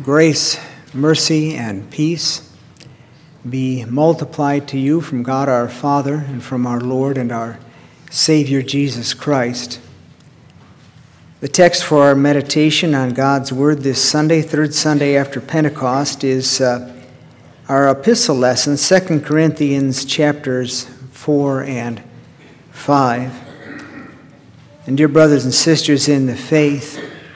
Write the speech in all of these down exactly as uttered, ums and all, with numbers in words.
Grace, mercy, and peace be multiplied to you from God our Father and from our Lord and our Savior Jesus Christ. The text for our meditation on God's Word this Sunday, third Sunday after Pentecost, is uh, our epistle lesson, Second Corinthians chapters four and five. And dear brothers and sisters in the faith,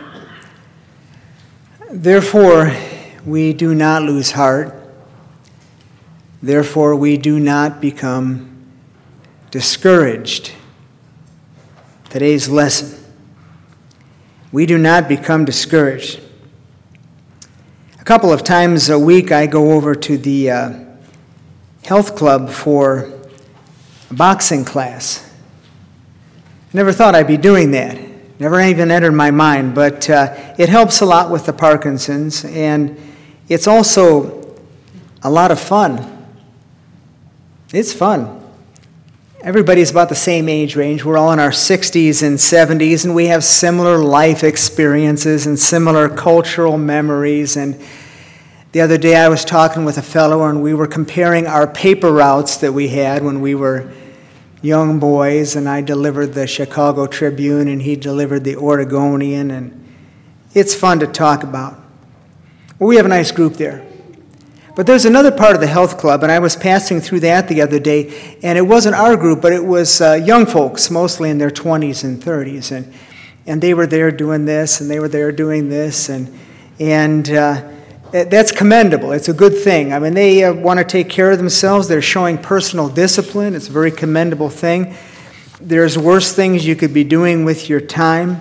therefore we do not lose heart. Therefore we do not become discouraged. Today's lesson. We do not become discouraged. A couple of times a week I go over to the uh, health club for a boxing class. I never thought I'd be doing that. Never even entered my mind, but uh, it helps a lot with the Parkinson's, and it's also a lot of fun. It's fun. Everybody's about the same age range. We're all in our sixties and seventies, and we have similar life experiences and similar cultural memories. And the other day I was talking with a fellow, and we were comparing our paper routes that we had when we were young boys, and I delivered the Chicago Tribune, and he delivered the Oregonian, and it's fun to talk about. Well, we have a nice group there. But there's another part of the health club, and I was passing through that the other day, and it wasn't our group, but it was uh, young folks, mostly in their twenties and thirties, and and they were there doing this, and they were there doing this, and and uh, that's commendable. It's a good thing. I mean, they uh, want to take care of themselves. They're showing personal discipline. It's a very commendable thing. There's worse things you could be doing with your time.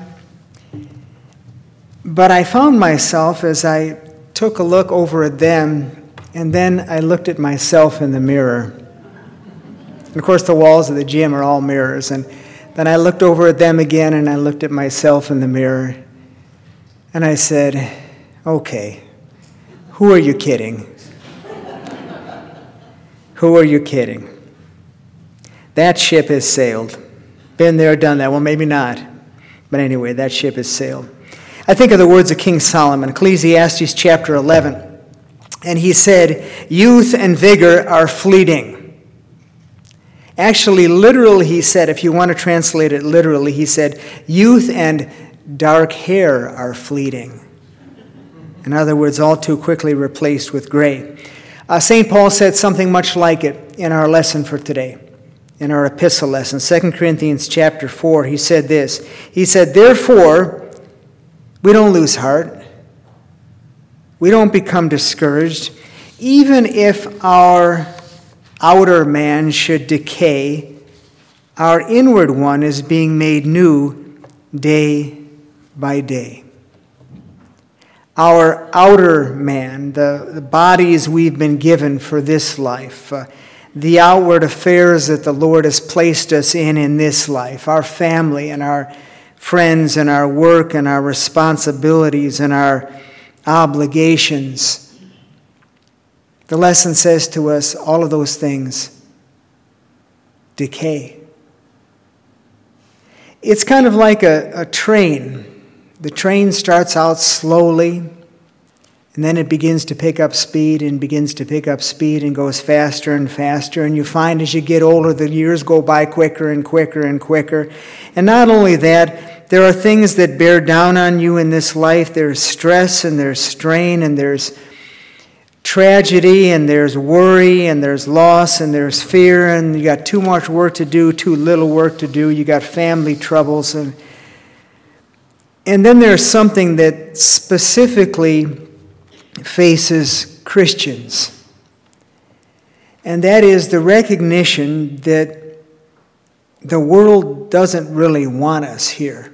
But I found myself, as I took a look over at them, and then I looked at myself in the mirror. And of course, the walls of the gym are all mirrors. And then I looked over at them again, and I looked at myself in the mirror. And I said, okay. Who are you kidding? Who are you kidding? That ship has sailed. Been there, done that. Well, maybe not. But anyway, that ship has sailed. I think of the words of King Solomon, Ecclesiastes chapter eleven. And he said, youth and vigor are fleeting. Actually, literally, he said, if you want to translate it literally, he said, youth and dark hair are fleeting. In other words, all too quickly replaced with gray. Uh, Saint Paul said something much like it in our lesson for today, in our epistle lesson, Second Corinthians chapter four. He said this. He said, therefore, we don't lose heart. We don't become discouraged. Even if our outer man should decay, our inward one is being made new day by day. Our outer man, the, the bodies we've been given for this life, uh, the outward affairs that the Lord has placed us in in this life, our family and our friends and our work and our responsibilities and our obligations. The lesson says to us, all of those things decay. It's kind of like a, a train. The train starts out slowly, and then it begins to pick up speed and begins to pick up speed and goes faster and faster. And you find as you get older, the years go by quicker and quicker and quicker. And not only that, there are things that bear down on you in this life. There's stress and there's strain and there's tragedy and there's worry and there's loss and there's fear, and you got too much work to do, too little work to do. You got family troubles, and And then there's something that specifically faces Christians, and that is the recognition that the world doesn't really want us here.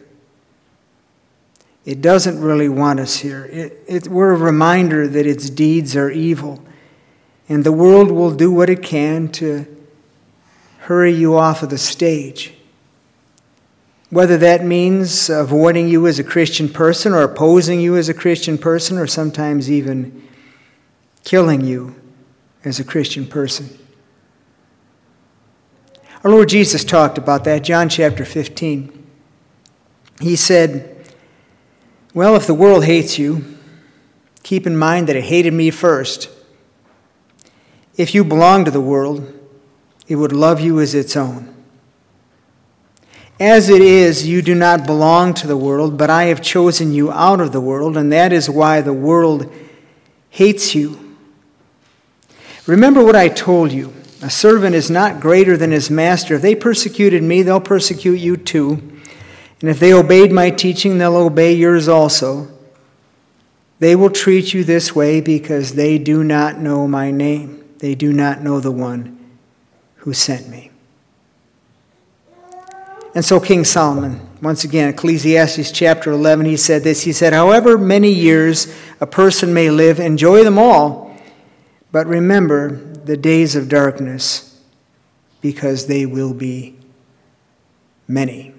It doesn't really want us here. It, it, we're a reminder that its deeds are evil, and the world will do what it can to hurry you off of the stage. Whether that means avoiding you as a Christian person or opposing you as a Christian person or sometimes even killing you as a Christian person. Our Lord Jesus talked about that, John chapter fifteen. He said, well, if the world hates you, keep in mind that it hated me first. If you belonged to the world, it would love you as its own. As it is, you do not belong to the world, but I have chosen you out of the world, and that is why the world hates you. Remember what I told you. A servant is not greater than his master. If they persecuted me, they'll persecute you too. And if they obeyed my teaching, they'll obey yours also. They will treat you this way because they do not know my name. They do not know the one who sent me. And so King Solomon, once again, Ecclesiastes chapter eleven, he said this. He said, however many years a person may live, enjoy them all, but remember the days of darkness, because they will be many.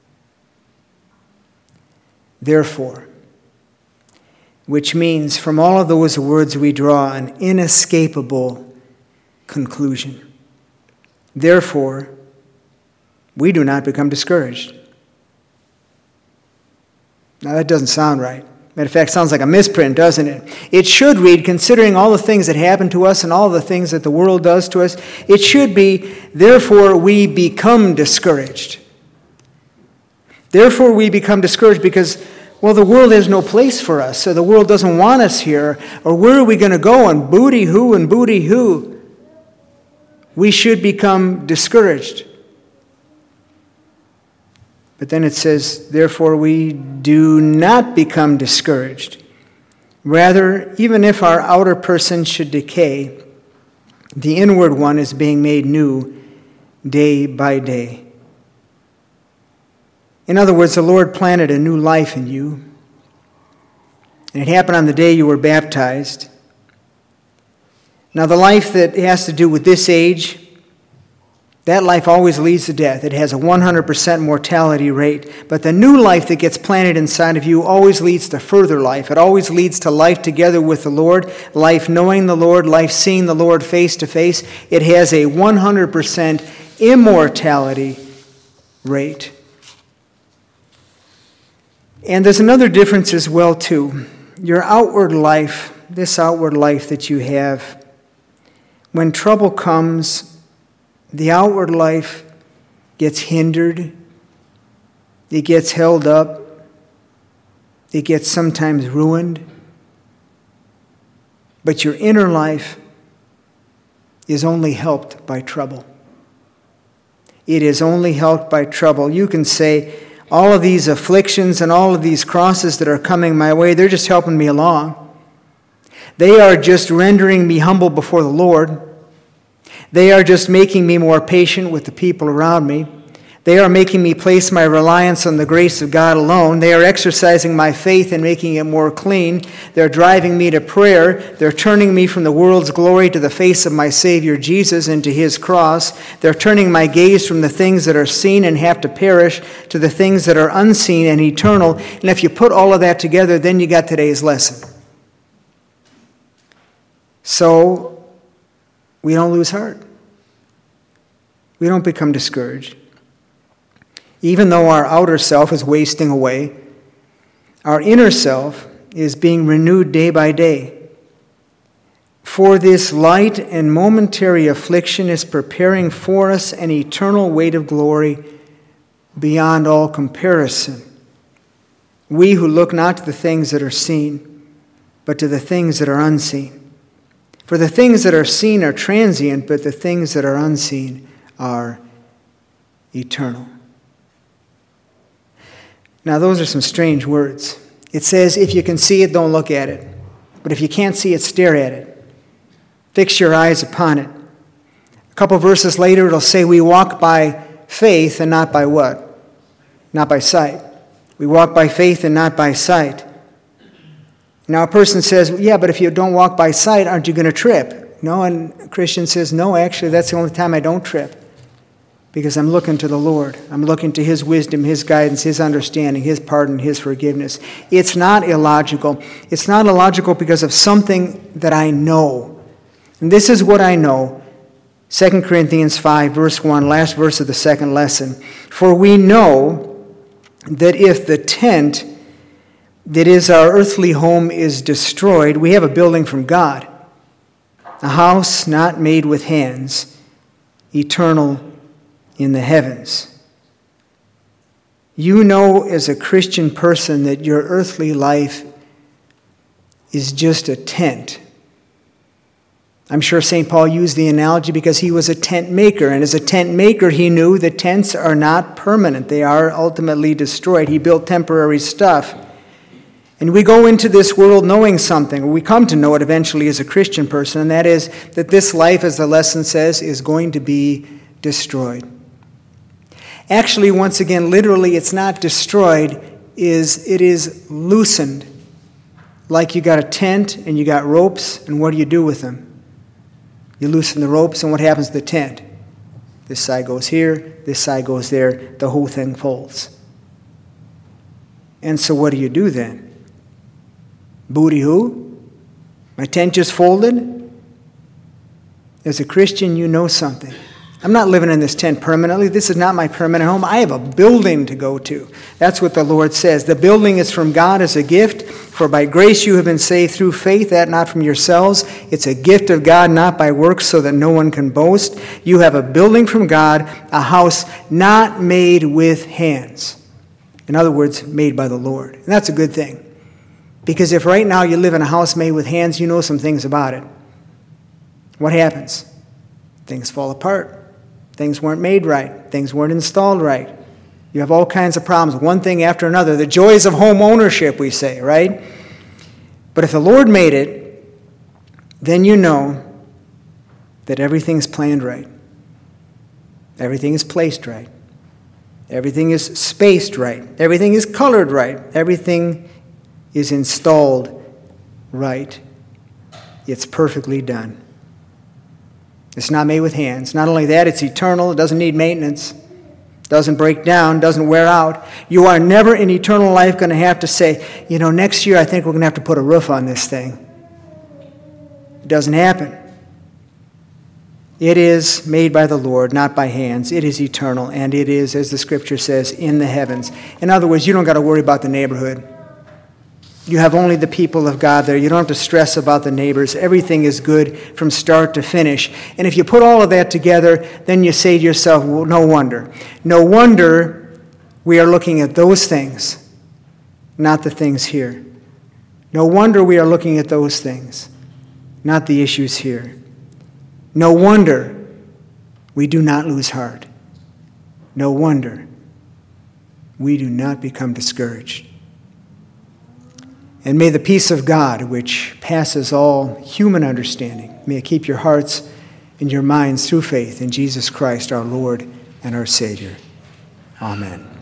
Therefore, which means from all of those words we draw an inescapable conclusion. Therefore, we do not become discouraged. Now that doesn't sound right. Matter of fact, it sounds like a misprint, doesn't it? It should read, considering all the things that happen to us and all the things that the world does to us, it should be, therefore we become discouraged. Therefore we become discouraged because, well, the world has no place for us, so the world doesn't want us here, or where are we going to go, and booty who and booty who? We should become discouraged. But then it says, therefore we do not become discouraged. Rather, even if our outer person should decay, the inward one is being made new day by day. In other words, the Lord planted a new life in you. And it happened on the day you were baptized. Now, the life that has to do with this age, that life always leads to death. It has a one hundred percent mortality rate. But the new life that gets planted inside of you always leads to further life. It always leads to life together with the Lord, life knowing the Lord, life seeing the Lord face to face. It has a one hundred percent immortality rate. And there's another difference as well, too. Your outward life, this outward life that you have, when trouble comes, the outward life gets hindered, it gets held up, it gets sometimes ruined. But your inner life is only helped by trouble. It is only helped by trouble. You can say, all of these afflictions and all of these crosses that are coming my way, they're just helping me along. They are just rendering me humble before the Lord. They are just making me more patient with the people around me. They are making me place my reliance on the grace of God alone. They are exercising my faith and making it more clean. They're driving me to prayer. They're turning me from the world's glory to the face of my Savior Jesus and to His cross. They're turning my gaze from the things that are seen and have to perish to the things that are unseen and eternal. And if you put all of that together, then you got today's lesson. So, we don't lose heart. We don't become discouraged. Even though our outer self is wasting away, our inner self is being renewed day by day. For this light and momentary affliction is preparing for us an eternal weight of glory beyond all comparison. We who look not to the things that are seen, but to the things that are unseen. For the things that are seen are transient, but the things that are unseen are eternal. Now, those are some strange words. It says, if you can see it, don't look at it. But if you can't see it, stare at it. Fix your eyes upon it. A couple verses later, it'll say, we walk by faith and not by what? Not by sight. We walk by faith and not by sight. Now, a person says, yeah, but if you don't walk by sight, aren't you going to trip? No, and a Christian says, no, actually, that's the only time I don't trip. Because I'm looking to the Lord. I'm looking to His wisdom, His guidance, His understanding, His pardon, His forgiveness. It's not illogical. It's not illogical because of something that I know. And this is what I know. Second Corinthians five, verse one, last verse of the second lesson. For we know that if the tent that is, our earthly home is destroyed, we have a building from God, a house not made with hands, eternal in the heavens. You know as a Christian person that your earthly life is just a tent. I'm sure Saint Paul used the analogy because he was a tent maker, and as a tent maker he knew that tents are not permanent. They are ultimately destroyed. He built temporary stuff. And we go into this world knowing something, or we come to know it eventually as a Christian person, and that is that this life, as the lesson says, is going to be destroyed. Actually, once again, literally, it's not destroyed, is it is loosened. Like you got a tent and you got ropes, and what do you do with them? You loosen the ropes, and what happens to the tent? This side goes here, this side goes there, the whole thing folds. And so what do you do then? Booty-hoo? My tent just folded? As a Christian, you know something. I'm not living in this tent permanently. This is not my permanent home. I have a building to go to. That's what the Lord says. The building is from God as a gift, for by grace you have been saved through faith, that not from yourselves. It's a gift of God, not by works, so that no one can boast. You have a building from God, a house not made with hands. In other words, made by the Lord. And that's a good thing. Because if right now you live in a house made with hands, you know some things about it. What happens? Things fall apart. Things weren't made right. Things weren't installed right. You have all kinds of problems, one thing after another. The joys of home ownership, we say, right? But if the Lord made it, then you know that everything's planned right. Everything is placed right. Everything is spaced right. Everything is colored right. Everything is installed right. It's perfectly done. It's not made with hands. Not only that, it's eternal. It doesn't need maintenance. Doesn't break down. Doesn't wear out. You are never in eternal life going to have to say, you know, next year I think we're going to have to put a roof on this thing. It doesn't happen. It is made by the Lord, not by hands. It is eternal, and it is, as the Scripture says, in the heavens. In other words, you don't got to worry about the neighborhood. You have only the people of God there. You don't have to stress about the neighbors. Everything is good from start to finish. And if you put all of that together, then you say to yourself, well, no wonder. No wonder we are looking at those things, not the things here. No wonder we are looking at those things, not the issues here. No wonder we do not lose heart. No wonder we do not become discouraged. And may the peace of God, which passes all human understanding, may it keep your hearts and your minds through faith in Jesus Christ, our Lord and our Savior. Amen.